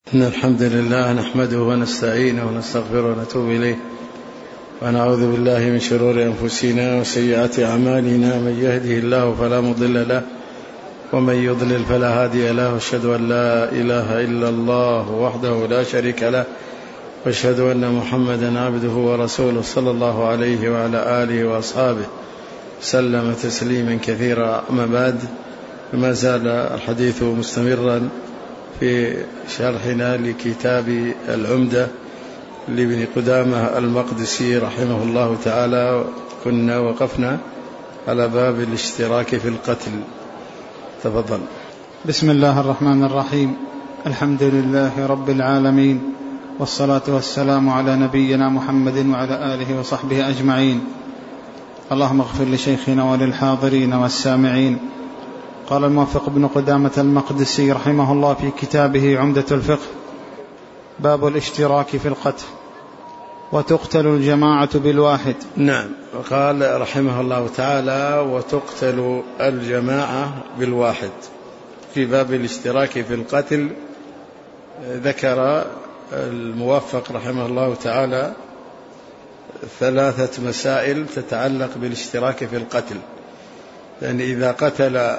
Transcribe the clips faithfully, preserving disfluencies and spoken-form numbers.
إن الحمد لله نحمده ونستعينه ونستغفره ونتوب إليه ونعوذ بالله من شرور أنفسنا وسيئات أعمالنا. من يهده الله فلا مضل له ومن يضلل فلا هادي له، واشهد أن لا إله إلا الله وحده لا شريك له، واشهد أن محمدا عبده ورسوله صلى الله عليه وعلى آله وأصحابه سلم تسليما كثيرا. أما بعد، ما زال الحديث مستمرا في شرحنا لكتاب العمدة لابن قدامة المقدسي رحمه الله تعالى. كنا وقفنا على باب الاشتراك في القتل. تفضل. بسم الله الرحمن الرحيم. الحمد لله رب العالمين، والصلاة والسلام على نبينا محمد وعلى آله وصحبه أجمعين. اللهم اغفر لشيخنا وللحاضرين والسامعين. قال الموفق ابن قدامة المقدسي رحمه الله في كتابه عمدة الفقه: باب الاشتراك في القتل، وتقتل الجماعة بالواحد. نعم. وقال رحمه الله تعالى: وتقتل الجماعة بالواحد. في باب الاشتراك في القتل ذكر الموفق رحمه الله تعالى ثلاثة مسائل تتعلق بالاشتراك في القتل. لأن إذا قتل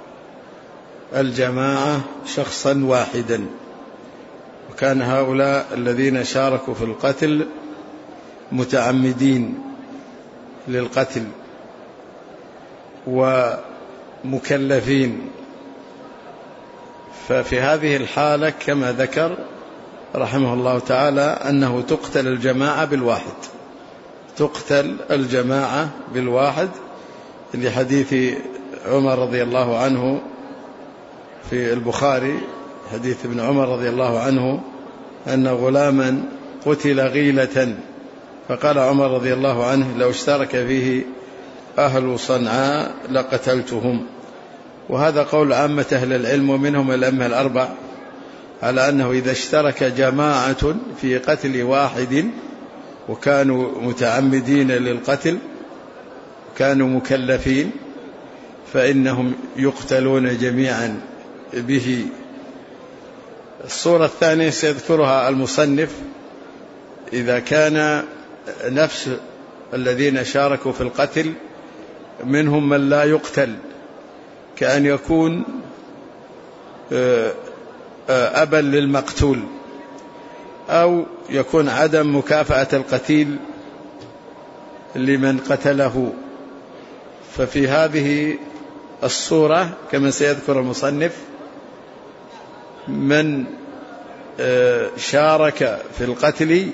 الجماعة شخصا واحدا، وكان هؤلاء الذين شاركوا في القتل متعمدين للقتل ومكلفين، ففي هذه الحالة كما ذكر رحمه الله تعالى أنه تقتل الجماعة بالواحد. تقتل الجماعة بالواحد لحديث عمر رضي الله عنه في البخاري، حديث ابن عمر رضي الله عنه أن غلاما قتل غيلة، فقال عمر رضي الله عنه: لو اشترك فيه أهل صنعاء لقتلتهم. وهذا قول عامة أهل العلم ومنهم الأئمة الأربع على أنه إذا اشترك جماعة في قتل واحد وكانوا متعمدين للقتل كانوا مكلفين فإنهم يقتلون جميعا به. الصورة الثانية سيذكرها المصنف: إذا كان نفس الذين شاركوا في القتل منهم من لا يقتل، كأن يكون أبا للمقتول، أو يكون عدم مكافأة القتيل لمن قتله، ففي هذه الصورة كما سيذكر المصنف من شارك في القتل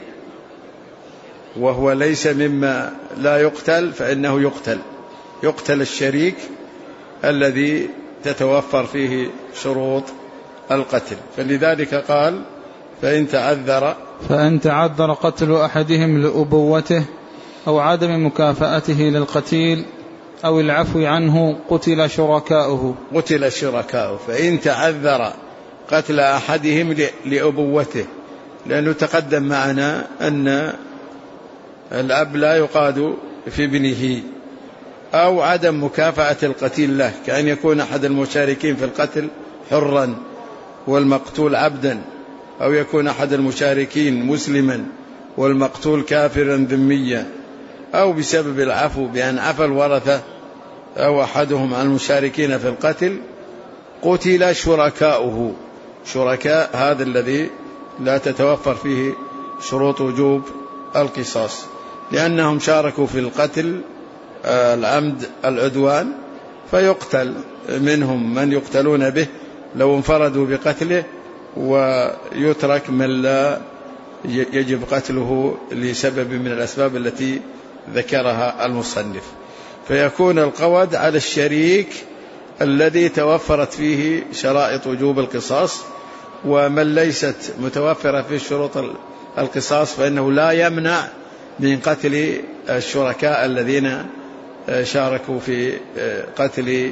وهو ليس مما لا يقتل فإنه يقتل يقتل الشريك الذي تتوفر فيه شروط القتل. فلذلك قال: فإن تعذر فإن تعذر قتل أحدهم لأبوته أو عدم مكافأته للقتيل أو العفو عنه قتل شركاؤه. قتل شركاؤه. فإن تعذر قتل أحدهم لأبوته، لأنه تقدم معنا أن الأب لا يقاد في ابنه، أو عدم مكافأة القتيل له، كأن يكون أحد المشاركين في القتل حرا والمقتول عبدا، أو يكون أحد المشاركين مسلما والمقتول كافرا ذميا، أو بسبب العفو بأن عفى الورثة أو أحدهم عن المشاركين في القتل قتل شركاؤه. شركاء هذا الذي لا تتوفر فيه شروط وجوب القصاص، لأنهم شاركوا في القتل العمد العدوان، فيقتل منهم من يقتلون به لو انفردوا بقتله، ويترك من لا يجب قتله لسبب من الأسباب التي ذكرها المصنف. فيكون القود على الشريك الذي توفرت فيه شرائط وجوب القصاص، ومن ليست متوفرة فيه شروط القصاص فإنه لا يمنع من قتل الشركاء الذين شاركوا في قتل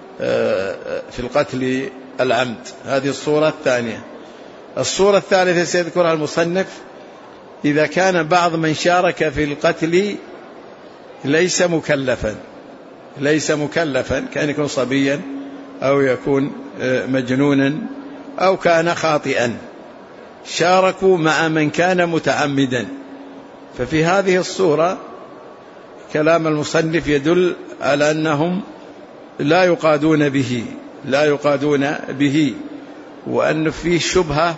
في القتل العمد. هذه الصورة الثانية. الصورة الثالثة سيذكرها المصنف: إذا كان بعض من شارك في القتل ليس مكلفا ليس مكلفا كان يكون صبيا أو يكون مجنونا أو كان خاطئا، شاركوا مع من كان متعمدا. ففي هذه الصورة كلام المصنف يدل على أنهم لا يقادون به لا يقادون به وأن فيه شبهة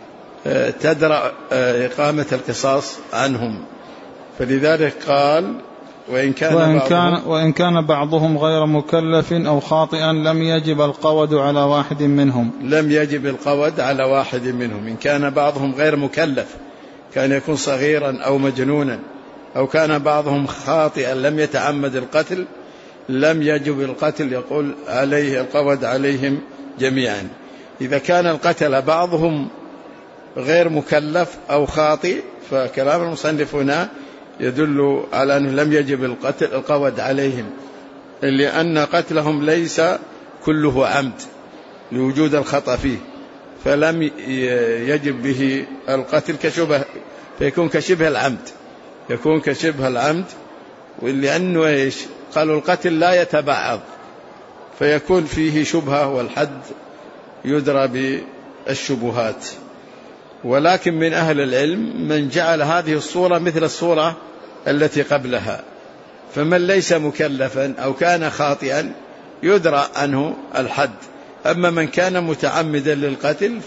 تدرأ إقامة القصاص عنهم. فلذلك قال وإن كان, وإن كان, وإن كان بعضهم غير مكلف أو خاطئا لم يجب القود على واحد منهم لم يجب القود على واحد منهم إن كان بعضهم غير مكلف، كان يكون صغيرا أو مجنونا، أو كان بعضهم خاطئا لم يتعمد القتل، لم يجب القتل، يقول عليه القود عليهم جميعا. إذا كان القتل بعضهم غير مكلف أو خاطئ فكلام المصنف هنا يدل على أنه لم يجب القتل القود عليهم، لأن قتلهم ليس كله عمد لوجود الخطأ فيه، فلم يجب به القتل كشبه، فيكون كشبه العمد يكون كشبه العمد لأنه إيش؟ قالوا القتل لا يتبعض فيكون فيه شبهة، والحد يدرى بالشبهات. ولكن من أهل العلم من جعل هذه الصورة مثل الصورة التي قبلها، فمن ليس مكلفا أو كان خاطئا يدرى عنه الحد، أما من كان متعمدا للقتل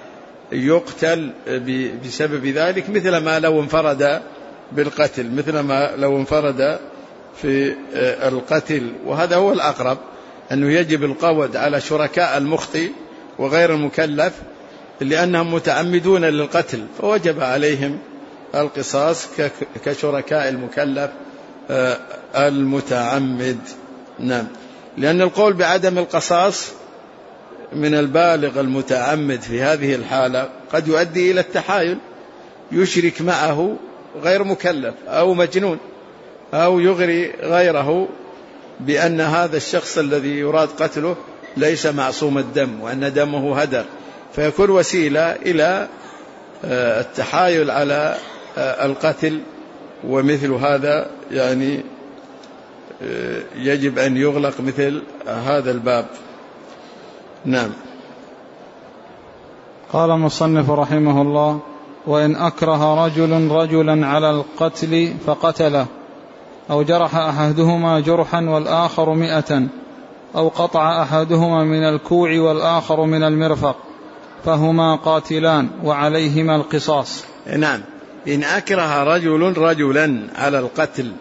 فيقتل بسبب ذلك، مثل ما لو انفرد بالقتل مثل ما لو انفرد في القتل. وهذا هو الأقرب، أنه يجب القود على شركاء المخطئ وغير المكلف لأنهم متعمدون للقتل، فوجب عليهم القصاص كشركاء المكلف المتعمد. نعم، لأن القول بعدم القصاص من البالغ المتعمد في هذه الحالة قد يؤدي إلى التحايل، يشرك معه غير مكلف أو مجنون، أو يغري غيره بأن هذا الشخص الذي يراد قتله ليس معصوم الدم وأن دمه هدر، فيكون وسيلة إلى التحايل على القتل. ومثل هذا يعني يجب أن يغلق مثل هذا الباب. نعم. قال المصنف رحمه الله: وإن أكره رجل رجلا على القتل فقتله، أو جرح أحدهما جرحا والآخر مئة، أو قطع أحدهما من الكوع والآخر من المرفق، فهما قاتلان وعليهما القصاص. نعم. إن أكره رجل رجلا على القتل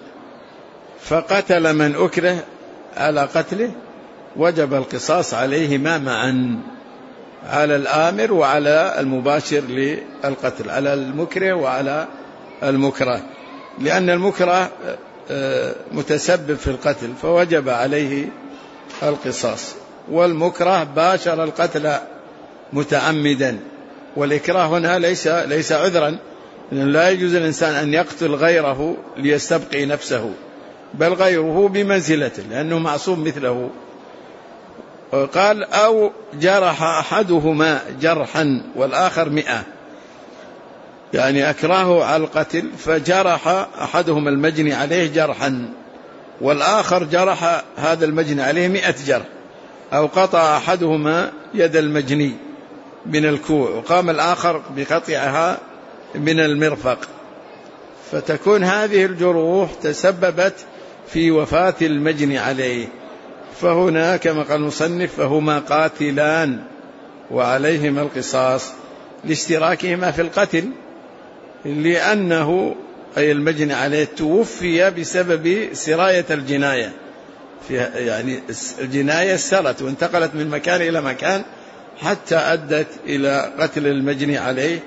فقتل من أكره على قتله وجب القصاص عليهما معا، على الآمر وعلى المباشر للقتل، على المكره وعلى المكره، لأن المكره متسبب في القتل فوجب عليه القصاص، والمكره باشر القتل متعمدا. والإكراه هنا ليس ليس عذرا، لا يجوز الإنسان أن يقتل غيره ليستبقي نفسه، بل غيره بمنزلته لأنه معصوم مثله. قال: أو جرح أحدهما جرحا والآخر مئة، يعني أكرهه على القتل فجرح أحدهما المجني عليه جرحا والآخر جرح هذا المجني عليه مئة جرح، أو قطع أحدهما يد المجني من الكوع وقام الآخر بقطعها من المرفق، فتكون هذه الجروح تسببت في وفاة المجني عليه، فهنا كما قال المصنف فهما قاتلان وعليهما القصاص لاشتراكهما في القتل، لأنه أي المجني عليه توفي بسبب سراية الجناية، يعني الجناية سرت وانتقلت من مكان إلى مكان حتى أدت إلى قتل المجني عليه،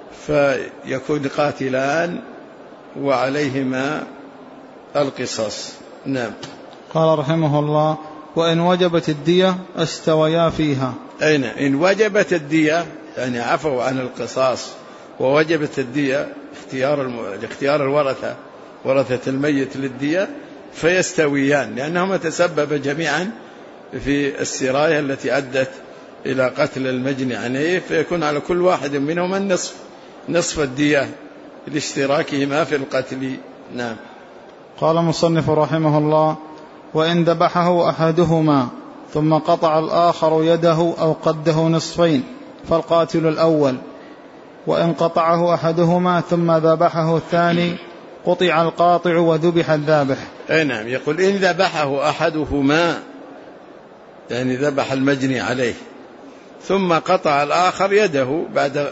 فيكون قاتلان وعليهما القصاص. نعم. قال رحمه الله: وإن وجبت الدية استويا فيها. أين إن وجبت الدية يعني عفوا عن القصاص ووجبت الدية، اختيار الم... اختيار الورثة ورثة الميت للدية فيستويان، لأنهما تسبب جميعا في السراية التي أدت إلى قتل المجني عليه، فيكون على كل واحد منهما النصف نصف الدية لاشتراكهما في القتل. نعم. قال المصنف رحمه الله: وإن ذبحه أحدهما ثم قطع الآخر يده أو قده نصفين فالقاتل الأول، وإن قطعه أحدهما ثم ذبحه الثاني قطع القاطع وذبح الذابح. أي نعم، يقول إن ذبحه أحدهما يعني ذبح المجني عليه ثم قطع الآخر يده بعد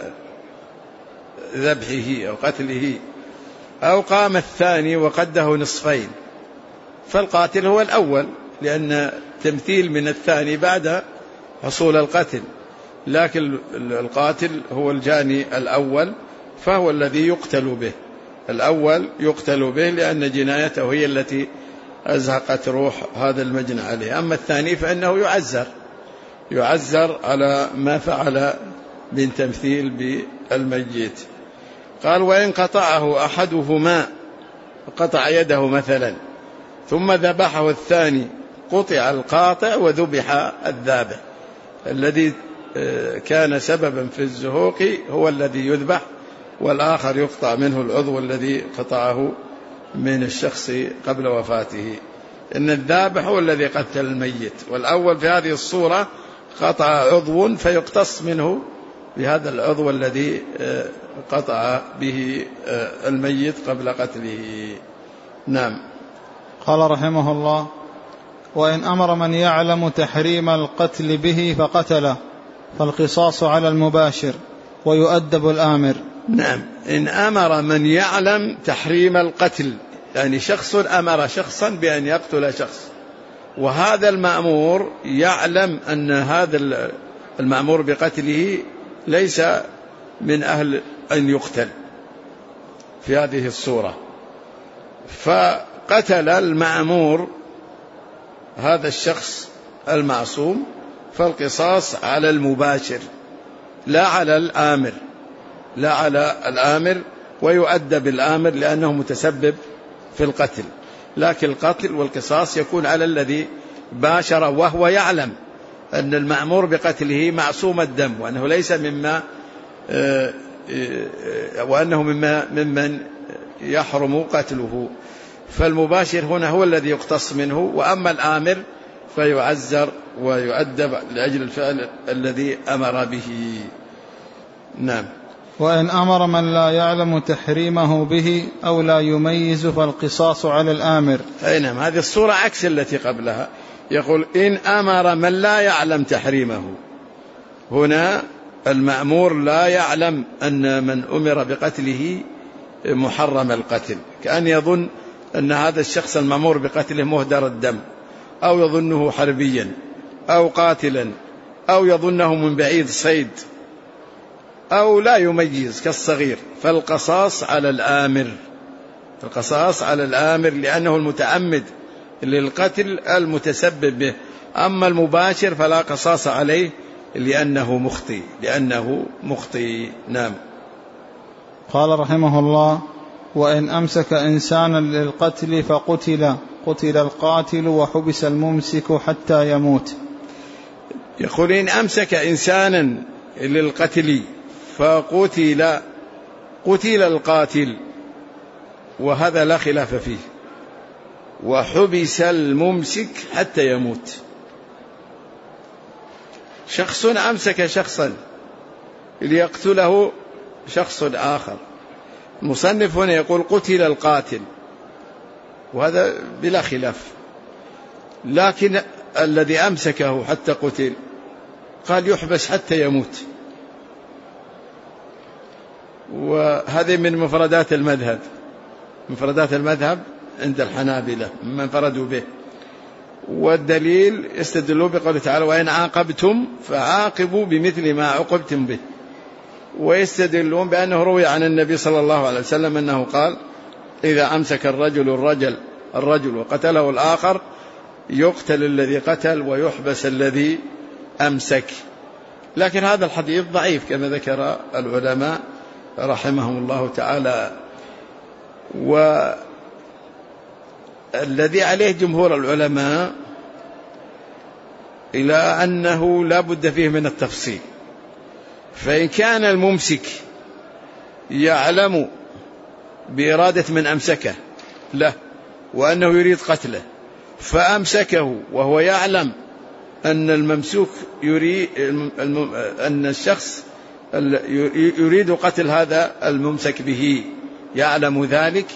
ذبحه أو قتله، أو قام الثاني وقده نصفين، فالقاتل هو الأول لأن تمثيل من الثاني بعد حصول القتل، لكن القاتل هو الجاني الأول فهو الذي يقتل به، الأول يقتل به لأن جنايته هي التي أزهقت روح هذا المجني عليه. أما الثاني فإنه يعزر يعزر على ما فعل من تمثيل بالميت. قال وإن قطعه أحدهما، قطع يده مثلا ثم ذبحه الثاني قطع القاطع وذبح الذابح، الذي كان سببا في الزهوق هو الذي يذبح، والآخر يقطع منه العضو الذي قطعه من الشخص قبل وفاته. إن الذابح هو الذي قتل الميت، والأول في هذه الصورة قطع عضو فيقتص منه بهذا العضو الذي قطع به الميت قبل قتله. نعم. قال رحمه الله وإن أمر من يعلم تحريم القتل به فقتله فالقصاص على المباشر ويؤدب الآمر. نعم، إن أمر من يعلم تحريم القتل، يعني شخص أمر شخصا بأن يقتل شخص، وهذا المأمور يعلم أن هذا المأمور بقتله ليس من أهل أن يقتل في هذه الصورة، فقتل المأمور هذا الشخص المعصوم، فالقصاص على المباشر لا على الآمر، لا على الآمر، ويؤدب الآمر لأنه متسبب في القتل، لكن القتل والقصاص يكون على الذي باشر وهو يعلم أن المأمور بقتله معصوم الدم، وأنه ليس مما وأنه مما ممن يحرم قتله، فالمباشر هنا هو الذي يقتص منه، وأما الآمر فيعزر ويؤدب لأجل الفعل الذي أمر به. نعم. وإن أمر من لا يعلم تحريمه به أو لا يميز فالقصاص على الآمر. أي نعم، هذه الصورة عكس التي قبلها، يقول إن أمر من لا يعلم تحريمه، هنا المأمور لا يعلم أن من أمر بقتله محرم القتل، كأن يظن أن هذا الشخص المأمور بقتله مهدر الدم، أو يظنه حربيا أو قاتلا، أو يظنه من بعيد صيد، أو لا يميز كالصغير، فالقصاص على الآمر، القصاص على الآمر لأنه المتعمد للقتل المتسبب به، أما المباشر فلا قصاص عليه لأنه مخطئ لأنه مخطئ. نعم. قال رحمه الله وإن أمسك إنسانا للقتل فقتل قتل القاتل وحبس الممسك حتى يموت. يقول إن أمسك إنسانا للقتل فقتل قتل القاتل، وهذا لا خلاف فيه، وحبس الممسك حتى يموت. شخص أمسك شخصا ليقتله شخص آخر، المصنف هنا يقول قتل القاتل، وهذا بلا خلاف، لكن الذي أمسكه حتى قتل قال يحبس حتى يموت، وهذه من مفردات المذهب، مفردات المذهب عند الحنابلة من انفردوا به، والدليل يستدلوا بقوله تعالى وإن عاقبتم فعاقبوا بمثل ما عوقبتم به، ويستدلون بأنه روي عن النبي صلى الله عليه وسلم أنه قال إذا أمسك الرجل الرجل الرجل وقتله الآخر يقتل الذي قتل ويحبس الذي أمسك. لكن هذا الحديث ضعيف كما ذكر العلماء رحمهم الله تعالى، والذي عليه جمهور العلماء إلى أنه لا بد فيه من التفصيل، فإن كان الممسك يعلم بإرادة من أمسكه له وأنه يريد قتله فأمسكه وهو يعلم أن الممسوك يريد أن الشخص يريد قتل هذا الممسك به يعلم ذلك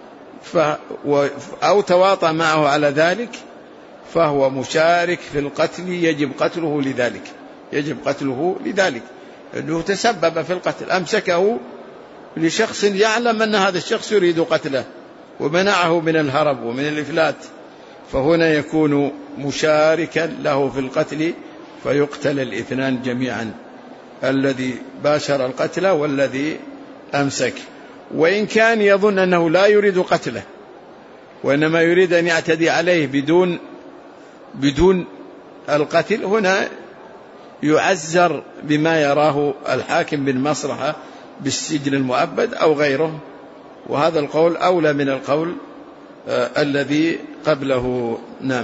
أو تواطأ معه على ذلك فهو مشارك في القتل، يجب قتله لذلك يجب قتله لذلك أنه تسبب في القتل، أمسكه لشخص يعلم أن هذا الشخص يريد قتله ومنعه من الهرب ومن الإفلات، فهنا يكون مشاركا له في القتل فيقتل الاثنان جميعا، الذي باشر القتل والذي أمسك. وإن كان يظن أنه لا يريد قتله وإنما يريد أن يعتدي عليه بدون بدون القتل، هنا يعزر بما يراه الحاكم بالمصلحة بالسجن المؤبد أو غيره، وهذا القول أولى من القول آه الذي قبله. نعم.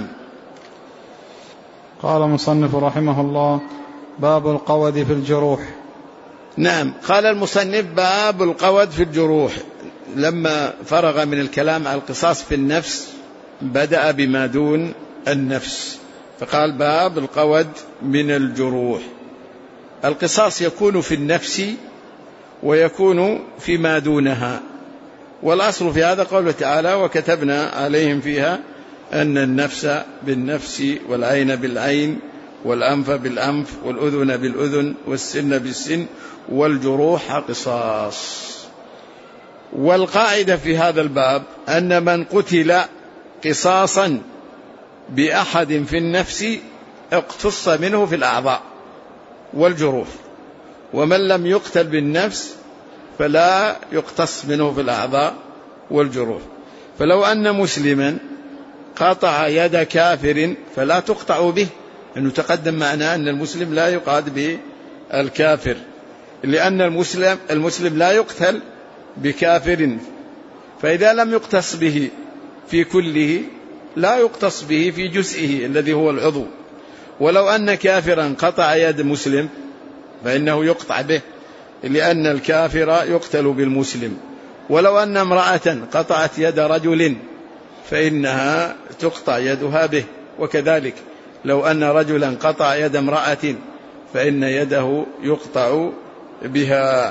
قال المصنف رحمه الله: باب القود في الجروح. نعم، قال المصنف: باب القود في الجروح. لما فرغ من الكلام على القصاص في النفس بدأ بما دون النفس، فقال: باب القود من الجروح. القصاص يكون في النفس ويكون فيما دونها، والأصل في هذا قوله تعالى: وكتبنا عليهم فيها أن النفس بالنفس والعين بالعين والأنف بالأنف والأذن بالأذن والسن بالسن والجروح قصاص. والقاعدة في هذا الباب أن من قتل قصاصا بأحد في النفس اقتص منه في الأعضاء والجروح، ومن لم يقتل بالنفس فلا يقتص منه في الأعضاء والجروح. فلو أن مسلما قطع يد كافر فلا تقطع به، أنه تقدم معنا أن المسلم لا يقاد بالكافر، لأن المسلم المسلم لا يقتل بكافر، فإذا لم يقتص به في كله لا يقتص به في جزئه الذي هو العضو. ولو أن كافرا قطع يد مسلم فإنه يقطع به، لأن الكافر يقتل بالمسلم. ولو أن امرأة قطعت يد رجل فإنها تقطع يدها به، وكذلك لو أن رجلا قطع يد امرأة فإن يده يقطع بها.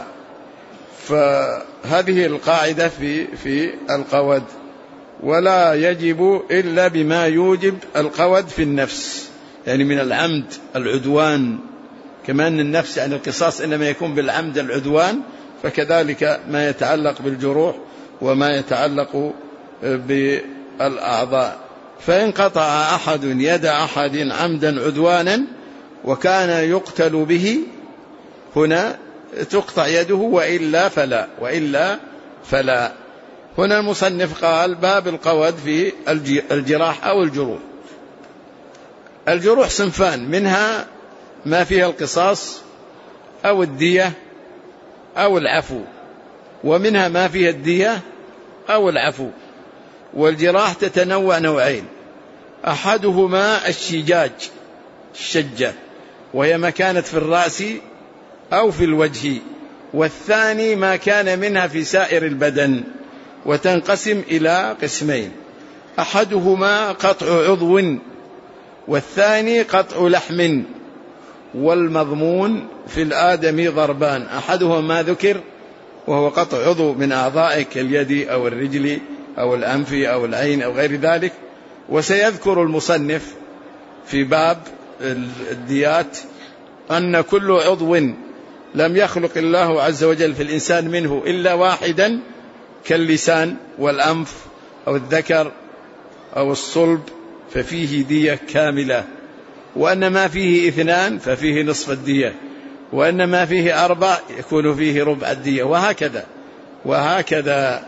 فهذه القاعدة في في القود، ولا يجب إلا بما يوجب القود في النفس، يعني من العمد العدوان، كما أن النفس عن القصاص إنما يكون بالعمد العدوان، فكذلك ما يتعلق بالجروح وما يتعلق بالأعضاء. فإن قطع أحد يد أحد عمدا عدوانا وكان يقتل به هنا تقطع يده، وإلا فلا وإلا فلا. هنا المصنف قال: باب القود في الجراح أو الجروح. الجروح صنفان، منها ما فيها القصاص أو الدية أو العفو، ومنها ما فيها الدية أو العفو. والجراح تتنوع نوعين: أحدهما الشجاج الشجة، وهي ما كانت في الرأس أو في الوجه، والثاني ما كان منها في سائر البدن، وتنقسم إلى قسمين: أحدهما قطع عضو والثاني قطع لحم. والمضمون في الآدمي ضربان: أحدهما ما ذكر وهو قطع عضو من أعضائك كاليد أو الرجل أو الأنف أو العين أو غير ذلك. وسيذكر المصنف في باب الديات أن كل عضو لم يخلق الله عز وجل في الإنسان منه إلا واحدا كاللسان والأنف أو الذكر أو الصلب ففيه دية كاملة، وأن ما فيه اثنان ففيه نصف الدية، وأن ما فيه أربع يكون فيه ربع الدية، وهكذا وهكذا.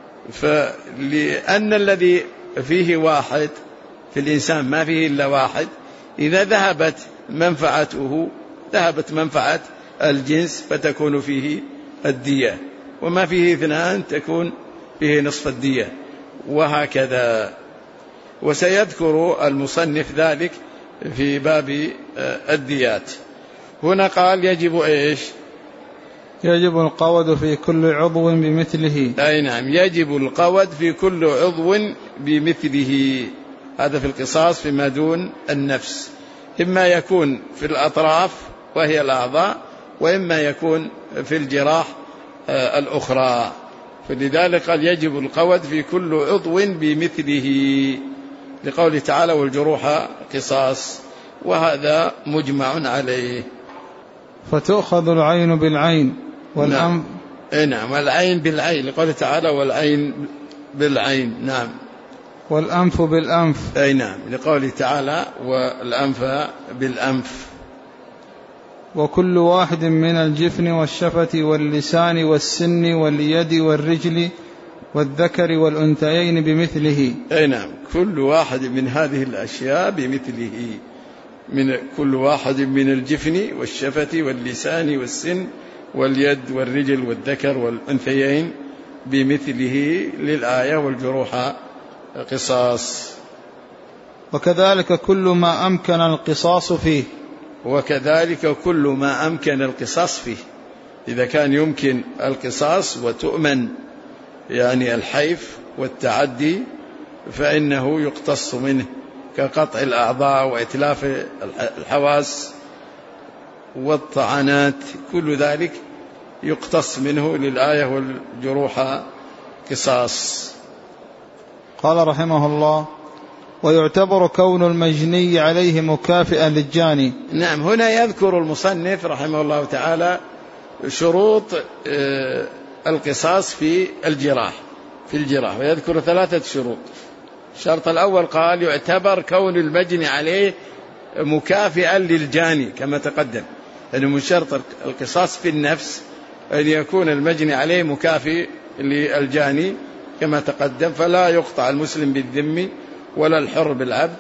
فلأن الذي فيه واحد في الإنسان ما فيه إلا واحد، إذا ذهبت منفعته ذهبت منفعة الجنس فتكون فيه الدية، وما فيه اثنان تكون فيه نصف الدية، وهكذا. وسيذكر المصنف ذلك في باب الديات. هنا قال: يجب إيش؟ يجب القود في كل عضو بمثله. أي نعم، يجب القود في كل عضو بمثله. هذا في القصاص فيما دون النفس، إما يكون في الأطراف وهي الأعضاء، وإما يكون في الجراح الأخرى. فلذلك قال يجب القود في كل عضو بمثله، لقوله تعالى والجروح قصاص، وهذا مجمع عليه. فتؤخذ العين بالعين والأنف. نعم. نعم والعين بالعين، لقوله تعالى والعين بالعين. نعم. والأنف بالأنف. أي نعم، لقوله تعالى والأنف بالأنف. وكل واحد من الجفن والشفة واللسان والسن واليد والرجل والذكر والأنثيين بمثله. أي نعم، كل واحد من هذه الأشياء بمثله، من كل واحد من الجفن والشفة واللسان والسن واليد والرجل والذكر والأنثيين بمثله للآية والجروح قصاص. وكذلك كل ما أمكن القصاص فيه. وكذلك كل ما أمكن القصاص فيه، إذا كان يمكن القصاص وتؤمن يعني الحيف والتعدي فإنه يقتص منه، كقطع الأعضاء وإتلاف الحواس والطعنات، كل ذلك يقتص منه للآية والجروح قصاص. قال رحمه الله ويعتبر كون المجني عليه مكافئا للجاني. نعم، هنا يذكر المصنف رحمه الله تعالى شروط القصاص في الجراح في الجراح ويذكر ثلاثة شروط. الشرط الأول قال يعتبر كون المجني عليه مكافئا للجاني كما تقدم، لأنه من شرط القصاص في النفس أن يكون المجني عليه مكافئ للجاني كما تقدم، فلا يقطع المسلم بالذم ولا الحر بالعبد.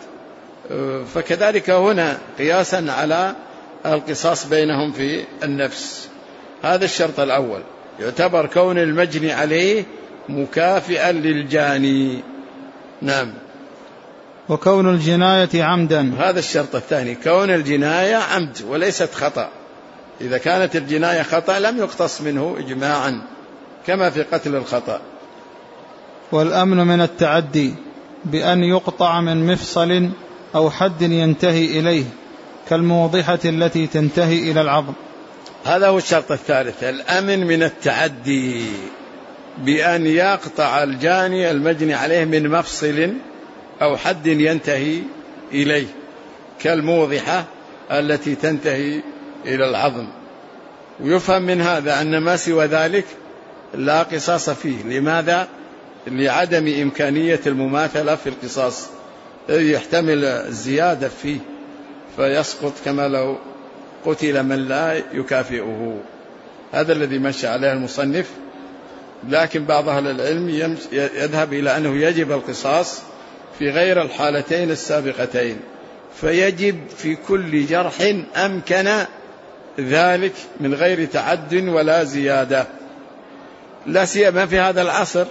فكذلك هنا قياسا على القصاص بينهم في النفس. هذا الشرط الأول، يعتبر كون المجني عليه مكافئا للجاني. نعم. وكون الجناية عمدا. هذا الشرط الثاني، كون الجناية عمد وليست خطأ. إذا كانت الجناية خطأ لم يقتص منه إجماعا كما في قتل الخطأ. والأمن من التعدي بأن يقطع من مفصل أو حد ينتهي إليه كالموضحة التي تنتهي إلى العظم. هذا هو الشرط الثالث، الأمن من التعدي بأن يقطع الجاني المجني عليه من مفصل أو حد ينتهي إليه كالموضحة التي تنتهي إلى العظم. ويفهم من هذا أن ما سوى ذلك لا قصاص فيه. لماذا؟ لعدم إمكانية المماثلة في القصاص، يحتمل الزيادة فيه فيسقط كما لو قتل من لا يكافئه. هذا الذي مشى عليه المصنف. لكن بعض أهل العلم يذهب إلى أنه يجب القصاص في غير الحالتين السابقتين، فيجب في كل جرح أمكن ذلك من غير تعد ولا زيادة، لا سيما في هذا العصر،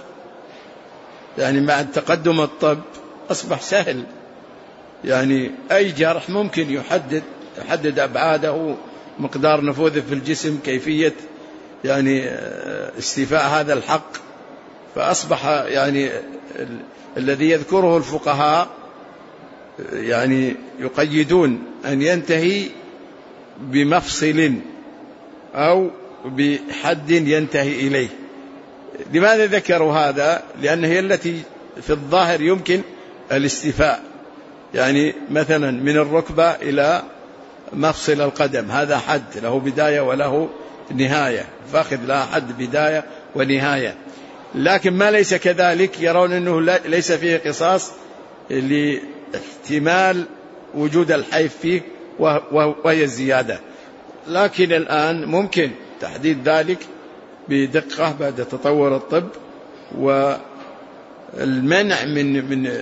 يعني مع تقدم الطب أصبح سهل، يعني أي جرح ممكن يحدد يحدد أبعاده، مقدار نفوذه في الجسم، كيفية يعني استيفاء هذا الحق. فأصبح يعني الذي يذكره الفقهاء يعني يقيدون أن ينتهي بمفصل أو بحد ينتهي إليه. لماذا ذكروا هذا؟ لأن هي التي في الظاهر يمكن الاستيفاء، يعني مثلا من الركبة إلى مفصل القدم، هذا حد له بداية وله نهاية، فاخذ لها حد بداية ونهاية. لكن ما ليس كذلك يرون أنه ليس فيه قصاص لاحتمال وجود الحيف فيه وهي الزيادة. لكن الآن ممكن تحديد ذلك بدقة بعد تطور الطب، والمنع من من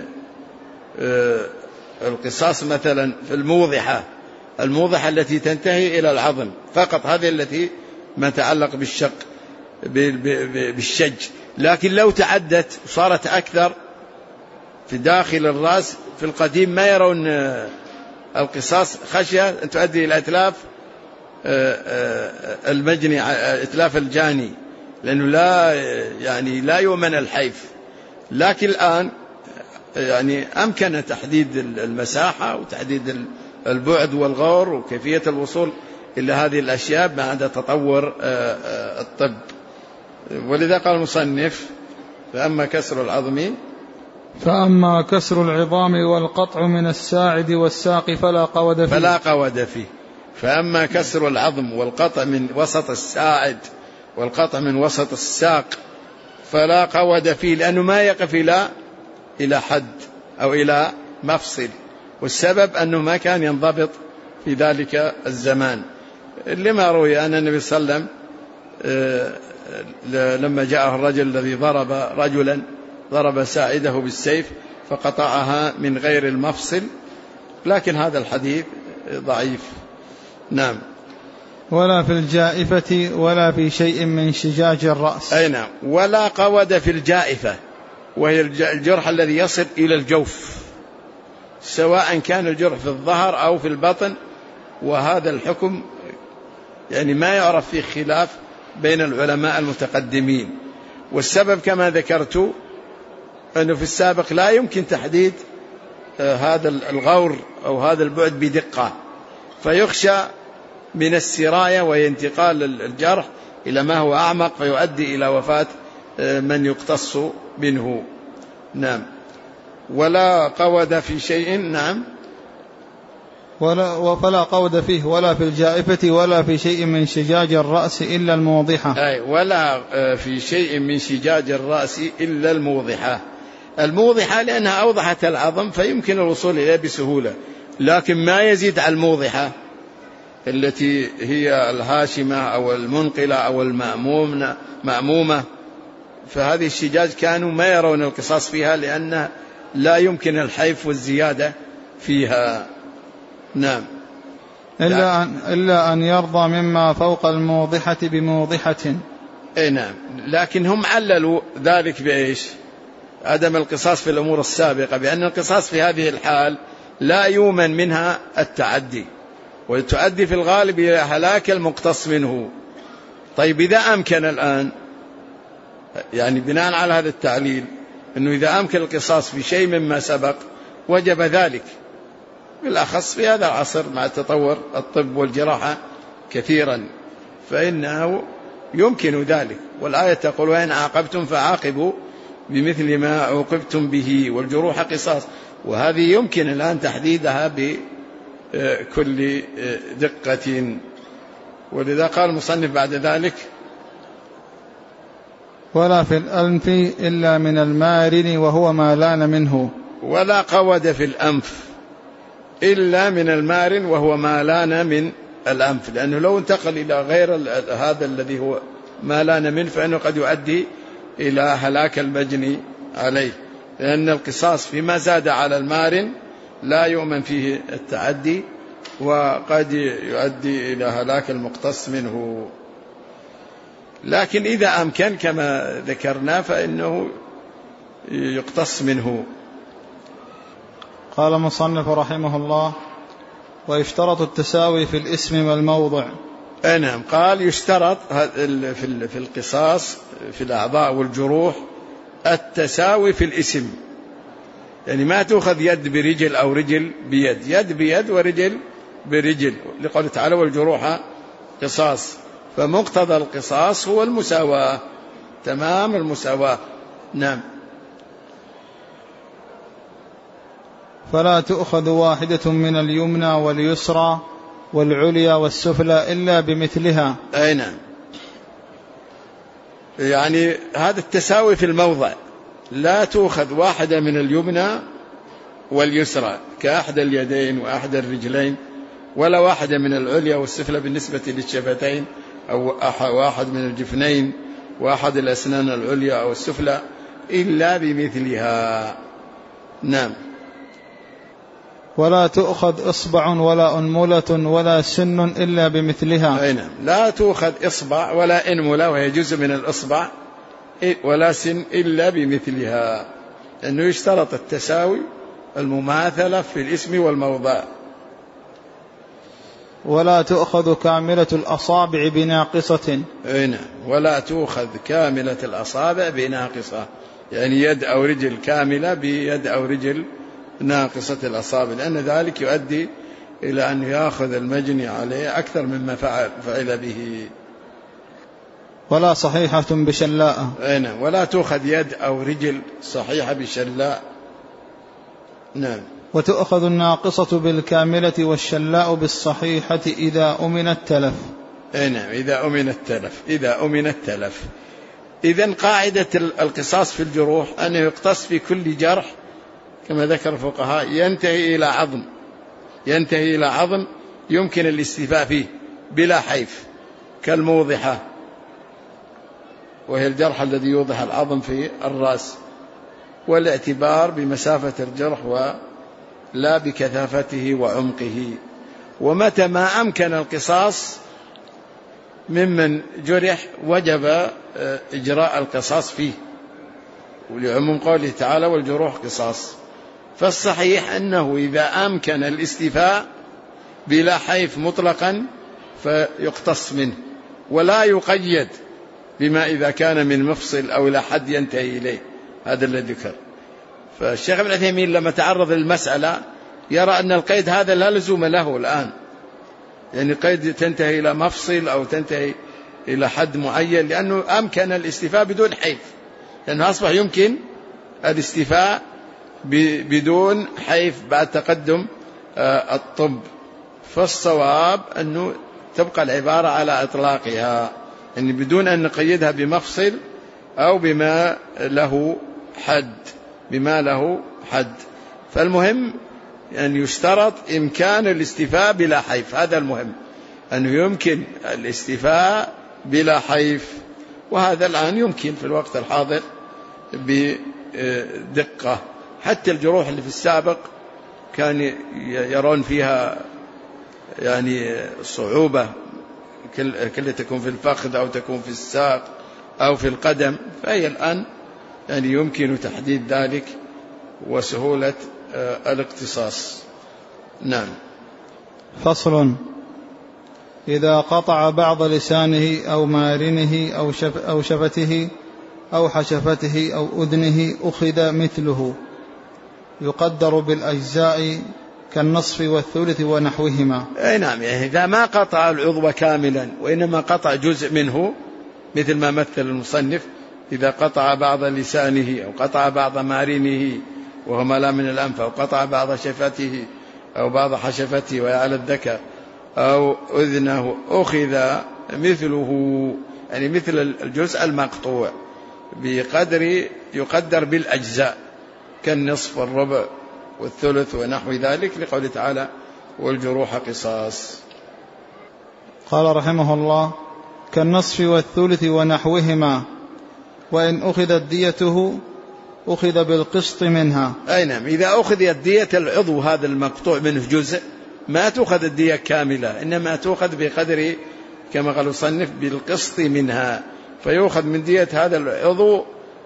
القصاص مثلا في الموضحة الموضحة التي تنتهي إلى العظم فقط، هذه التي ما تعلق بالشق بالشج. لكن لو تعدت صارت أكثر في داخل الرأس، في القديم ما يرون القصاص خشية أن تؤدي إلى إتلاف المجني إتلاف الجاني، لأنه لا يعني لا يؤمن الحيف. لكن الآن يعني أمكن تحديد المساحة وتحديد البعد والغور وكيفية الوصول إلا هذه الأشياء بعد تطور الطب. ولذا قال المصنف فأما كسر العظم فأما كسر العظام والقطع من الساعد والساق فلا قود فيه فلا قود فيه فأما كسر العظم والقطع من وسط الساعد والقطع من وسط الساق فلا قود فيه، لأنه ما يقف إلى إلى حد أو إلى مفصل، والسبب أنه ما كان ينضبط في ذلك الزمان، لما روي أن النبي صلى الله عليه وسلم لما جاءه الرجل الذي ضرب رجلا ضرب ساعده بالسيف فقطعها من غير المفصل، لكن هذا الحديث ضعيف. نعم. ولا في الجائفة ولا في شيء من شجاج الرأس. أي نعم. ولا قود في الجائفة، وهي الجرح الذي يصل إلى الجوف، سواء كان الجرح في الظهر أو في البطن، وهذا الحكم يعني ما يعرف فيه خلاف بين العلماء المتقدمين. والسبب كما ذكرت أنه في السابق لا يمكن تحديد هذا الغور أو هذا البعد بدقة، فيخشى من السراية وانتقال الجرح إلى ما هو أعمق فيؤدي إلى وفاة من يقتص منه. نعم. ولا قود في شيء. نعم. ولا فلا قود فيه ولا في الجائفة ولا في شيء من شجاج الرأس إلا الموضحة. أي ولا في شيء من شجاج الرأس إلا الموضحة. الموضحة لأنها أوضحت العظم فيمكن الوصول إليه بسهولة، لكن ما يزيد على الموضحة التي هي الهاشمة أو المنقلة أو المأمومة، فهذه الشجاج كانوا ما يرون القصاص فيها لأن لا يمكن الحيف والزيادة فيها. نعم. إلا أن, إلا أن يرضى مما فوق الموضحة بموضحة. أي نعم. لكن هم عللوا ذلك بإيش؟ عدم القصاص في الأمور السابقة بأن القصاص في هذه الحال لا يؤمن منها التعدي، وتؤدي في الغالب إلى هلاك المقتص منه. طيب إذا أمكن الآن، يعني بناء على هذا التعليل أنه إذا أمكن القصاص في شيء مما سبق وجب ذلك، بالأخص في هذا العصر مع تطور الطب والجراحة كثيرا، فإنه يمكن ذلك. والآية تقول وإن عاقبتم فعاقبوا بمثل ما عوقبتم به والجروح قصاص، وهذه يمكن الآن تحديدها بكل دقة. ولذا قال المصنف بعد ذلك ولا في الأنف إلا من المارن وهو ما لان منه. ولا قود في الأنف إلا من المارن وهو ما لان من الأنف، لأنه لو انتقل إلى غير هذا الذي هو ما لان منه فإنه قد يؤدي إلى هلاك المجني عليه، لأن القصاص فيما زاد على المارن لا يؤمن فيه التعدي وقد يؤدي إلى هلاك المقتص منه. لكن إذا أمكن كما ذكرنا فإنه يقتص منه. قال مصنف رحمه الله ويشترط التساوي في الاسم والموضع. نعم. قال يشترط في القصاص في الأعضاء والجروح التساوي في الاسم، يعني ما تأخذ يد برجل أو رجل بيد، يد بيد ورجل برجل، لقوله تعالى والجروح قصاص، فمقتضى القصاص هو المساواة، تمام المساواة. نعم. فلا تؤخذ واحدة من اليمنى واليسرى والعليا والسفلى إلا بمثلها. أي نعم. يعني هذا التساوي في الموضع، لا تؤخذ واحدة من اليمنى واليسرى كأحد اليدين وأحد الرجلين، ولا واحدة من العليا والسفلى بالنسبة للشفتين، أو واحد من الجفنين وأحد الأسنان العليا أو السفلى إلا بمثلها. نعم. ولا تؤخذ إصبع ولا أنملة ولا سن إلا بمثلها. أي نعم. لا تؤخذ إصبع ولا أنملة وهي جزء من الإصبع ولا سن إلا بمثلها، لأنه يشترط التساوي المماثلة في الاسم والموضع. ولا تؤخذ كاملة الأصابع بناقصة. أي نعم. ولا تؤخذ كاملة الأصابع بناقصة، يعني يد أو رجل كاملة بيد أو رجل ناقصة الأصابع، لأن ذلك يؤدي إلى أن يأخذ المجني عليه أكثر مما فعل, فعل به. ولا صحيحة بشلاء، ولا تؤخذ يد أو رجل صحيحة بشلاء. نعم. وتؤخذ الناقصة بالكاملة والشلاء بالصحيحة إذا أمن التلف. نعم، إذا أمن التلف. إذا أمن التلف. إذن قاعدة القصاص في الجروح أنه يقتص في كل جرح كما ذكر الفقهاء ينتهي إلى عظم، ينتهي إلى عظم يمكن الاستيفاء فيه بلا حيف، كالموضحة وهي الجرح الذي يوضح العظم في الرأس، والاعتبار بمسافة الجرح ولا بكثافته وعمقه. ومتى ما أمكن القصاص ممن جرح وجب إجراء القصاص فيه، ولعموم قوله تعالى والجروح قصاص. فالصحيح أنه إذا أمكن الاستيفاء بلا حيف مطلقا فيقتص منه، ولا يقيد بما إذا كان من مفصل أو إلى حد ينتهي إليه. هذا الذي ذكر. فالشيخ ابن عثيمين لما تعرض للمسألة يرى أن القيد هذا لا لزوم له الآن، يعني قيد تنتهي إلى مفصل أو تنتهي إلى حد معين، لأنه أمكن الاستيفاء بدون حيف، لأنه أصبح يمكن الاستيفاء بدون حيف بعد تقدم الطب. فالصواب أنه تبقى العبارة على إطلاقها، يعني بدون أن نقيدها بمفصل أو بما له حد، بما له حد. فالمهم أن يشترط إمكان الاستيفاء بلا حيف، هذا المهم، أنه يمكن الاستيفاء بلا حيف، وهذا الآن يمكن في الوقت الحاضر بدقة. حتى الجروح اللي في السابق كان يرون فيها يعني صعوبة، كل تكون في الفخذ أو تكون في الساق أو في القدم، فهي الآن يعني يمكن تحديد ذلك وسهولة الاقتصاص. نعم. فصل. إذا قطع بعض لسانه أو مارنه أو, شف أو شفته أو حشفته أو أذنه أخذ مثله، يقدر بالأجزاء كالنصف والثلث ونحوهما. أي نعم، يعني إذا ما قطع العضو كاملا وإنما قطع جزء منه، مثل ما مثل المصنف، إذا قطع بعض لسانه أو قطع بعض مارنه وهو ما لا من الأنف، أو قطع بعض شفته أو بعض حشفته وهي على الذكر، أو أذنه أخذ مثله، يعني مثل الجزء المقطوع بقدر يقدر بالأجزاء كالنصف والربع والثلث ونحو ذلك، لقوله تعالى والجروح قصاص. قال رحمه الله كالنصف والثلث ونحوهما، وإن أخذت ديته أخذ بالقسط منها. أي نعم، إذا أخذت دية العضو هذا المقطوع منه جزء ما تأخذ الدية كاملة، إنما تأخذ بقدر كما قال الصنف بالقسط منها، فيأخذ من دية هذا العضو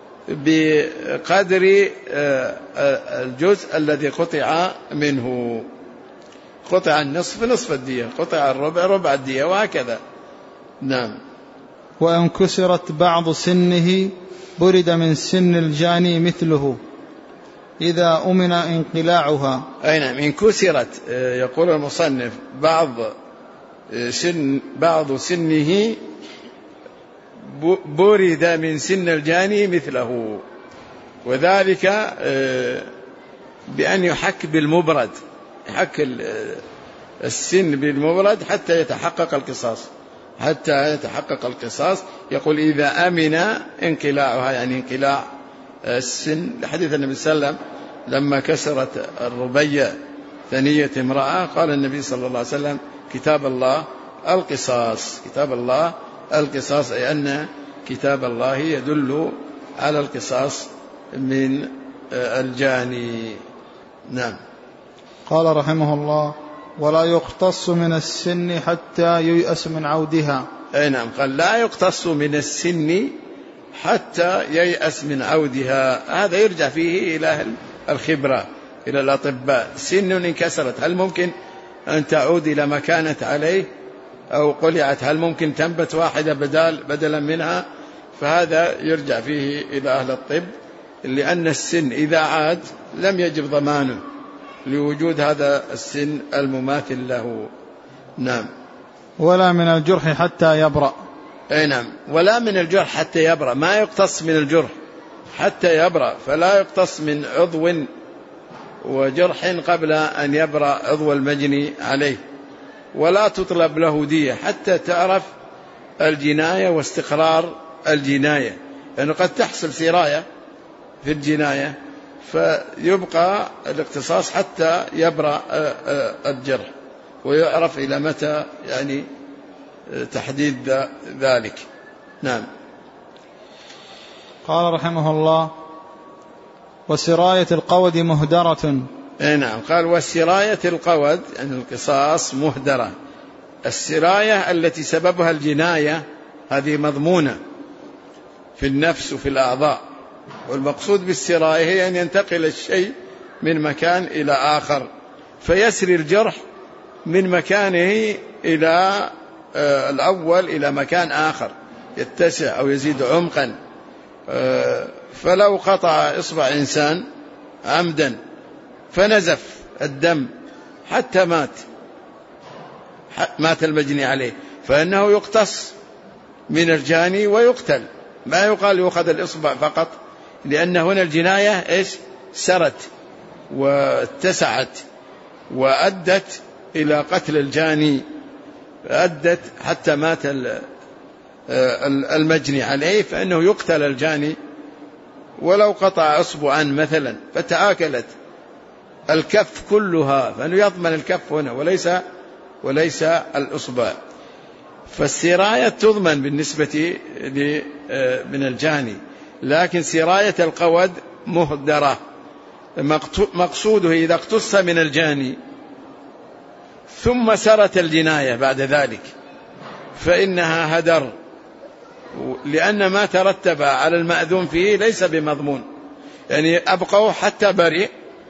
بقدر الجزء الذي قطع منه. قطع النصف نصف الدية، قطع الربع ربع الدية، وهكذا. نعم. وإن كسرت بعض سنه برد من سن الجاني مثله إذا أمن انقلاعها. أي نعم، إن كسرت، يقول المصنف بعض سن بعض سنه برد من سن الجاني مثله، وذلك بأن يحك بالمبرد، يحك السن بالمبرد حتى يتحقق القصاص، حتى يتحقق القصاص. يقول إذا أمن انقلاعها، يعني انقلاع السن، لحديث النبي صلى الله عليه وسلم لما كسرت الربيع ثنية امرأة قال النبي صلى الله عليه وسلم كتاب الله القصاص، كتاب الله القصاص، أي أن كتاب الله يدل على القصاص من الجاني. نعم. قال رحمه الله ولا يقتص من السن حتى ييأس من عودها. أي نعم، قال لا يقتص من السن حتى ييأس من عودها. هذا يرجع فيه إلى الخبرة، إلى الأطباء. سن انكسرت، هل ممكن أن تعود إلى ما كانت عليه أو قلعت؟ هل ممكن تنبت واحدة بدل بدلا منها؟ فهذا يرجع فيه إلى أهل الطب، لأن السن إذا عاد لم يجب ضمانه، لوجود هذا السن المماثل له. نعم. ولا من الجرح حتى يبرأ. أي نعم، ولا من الجرح حتى يبرأ، ما يقتص من الجرح حتى يبرأ، فلا يقتص من عضو وجرح قبل أن يبرأ عضو المجني عليه، ولا تطلب له دية حتى تعرف الجناية واستقرار الجناية، لأنه قد تحصل سراية في الجناية فيبقى الاقتصاص حتى يبرأ الجرح ويعرف إلى متى يعني تحديد ذلك. نعم. قال رحمه الله: وسراية القود مهدرة. اي نعم، قال وسراية القود يعني القصاص مهدرة. السراية التي سببها الجناية هذه مضمونة في النفس وفي الأعضاء، والمقصود بالسراية هي أن ينتقل الشيء من مكان إلى آخر، فيسري الجرح من مكانه إلى آه الأول إلى مكان آخر، يتسع أو يزيد عمقا. آه فلو قطع إصبع إنسان عمدا فنزف الدم حتى مات مات المجني عليه، فإنه يقتص من الجاني ويقتل، ما يقال يأخذ الإصبع فقط، لأن هنا الجناية إيش سرت واتسعت وأدت إلى قتل الجاني، أدت حتى مات المجني عليه، فإنه يقتل الجاني. ولو قطع أصبعا مثلا فتآكلت الكف كلها فإنه يضمن الكف هنا وليس وليس الأصبع. فالسراية تضمن بالنسبة من الجاني، لكن سراية القود مهدرة. مقصوده إذا اقتص من الجاني ثم سرت الجناية بعد ذلك فإنها هدر، لأن ما ترتب على المأذون فيه ليس بمضمون، يعني أبقوا حتى برئ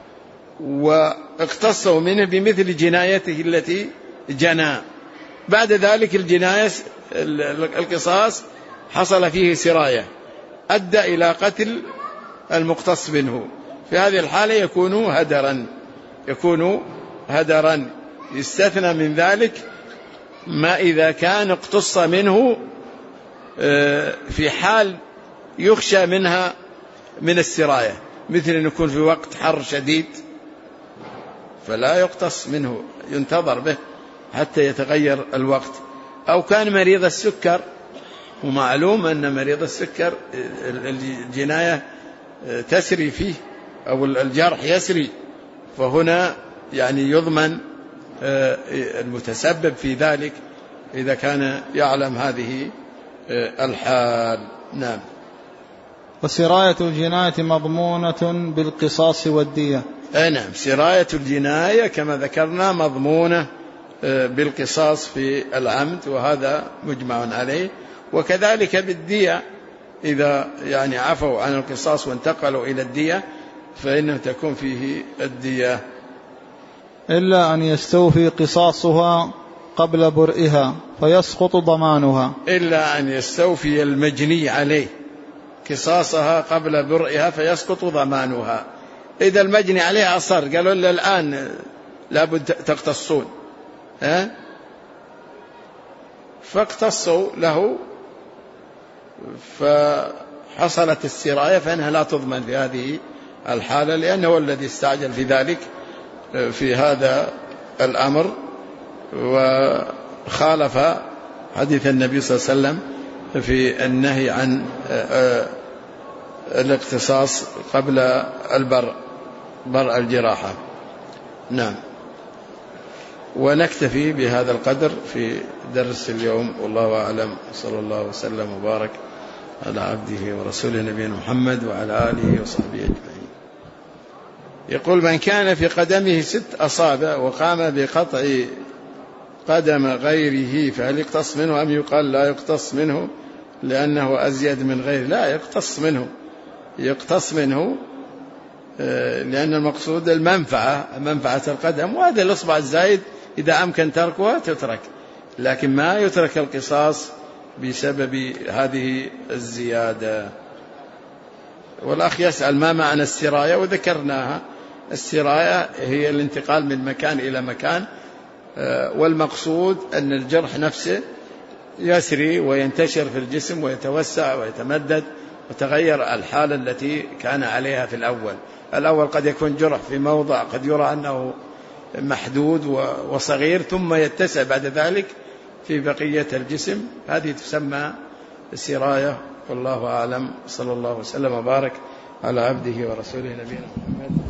واقتصوا منه بمثل جنايته التي جنى. بعد ذلك الجناية القصاص حصل فيه سراية أدى إلى قتل المقتص منه، في هذه الحالة يكون هدرا يكون هدرا يستثنى من ذلك ما إذا كان اقتص منه في حال يخشى منها من السراية، مثل أن يكون في وقت حر شديد فلا يقتص منه، ينتظر به حتى يتغير الوقت. أو كان مريض السكر، ومعلوم أن مريض السكر الجناية تسري فيه أو الجرح يسري، فهنا يعني يضمن المتسبب في ذلك إذا كان يعلم هذه الحال. نعم. وسراية الجناية مضمونة بالقصاص والدية. أي نعم، سراية الجناية كما ذكرنا مضمونة بالقصاص في العمد، وهذا مجمع عليه. وكذلك بالدية إذا يعني عفوا عن القصاص وانتقلوا إلى الدية فإنه تكون فيه الدية، إلا أن يستوفي قصاصها قبل برئها فيسقط ضمانها. إلا أن يستوفي المجني عليه قصاصها قبل برئها فيسقط ضمانها. إذا المجني عليه أصر قالوا له الآن لابد تقتصون، ها فاقتصوا له فحصلت السراية، فإنها لا تضمن في هذه الحالة، لأنه هو الذي استعجل في ذلك في هذا الأمر وخالف حديث النبي صلى الله عليه وسلم في النهي عن الاقتصاص قبل البرء برء الجراحة. نعم. ونكتفي بهذا القدر في درس اليوم، والله أعلم، صلى الله وسلم وبارك على عبده ورسوله نبينا محمد وعلى آله وصحبه أجمعين. يقول: من كان في قدمه ست أصابع وقام بقطع قدم غيره فهل يقتص منه أم يقال لا يقتص منه لأنه أزيد من غيره؟ لا، يقتص منه يقتص منه لأن المقصود المنفعة منفعة القدم، وهذا الإصبع الزايد إذا أمكن تركها تترك، لكن ما يترك القصاص بسبب هذه الزيادة. والأخ يسأل ما معنى السراية، وذكرناها السراية هي الانتقال من مكان إلى مكان، والمقصود أن الجرح نفسه يسري وينتشر في الجسم ويتوسع ويتمدد وتغير الحالة التي كان عليها في الأول. الأول قد يكون جرح في موضع قد يرى أنه محدود وصغير، ثم يتسع بعد ذلك في بقية الجسم، هذه تسمى السراية. والله أعلم، صلى الله وسلم وبارك على عبده ورسوله نبينا محمد.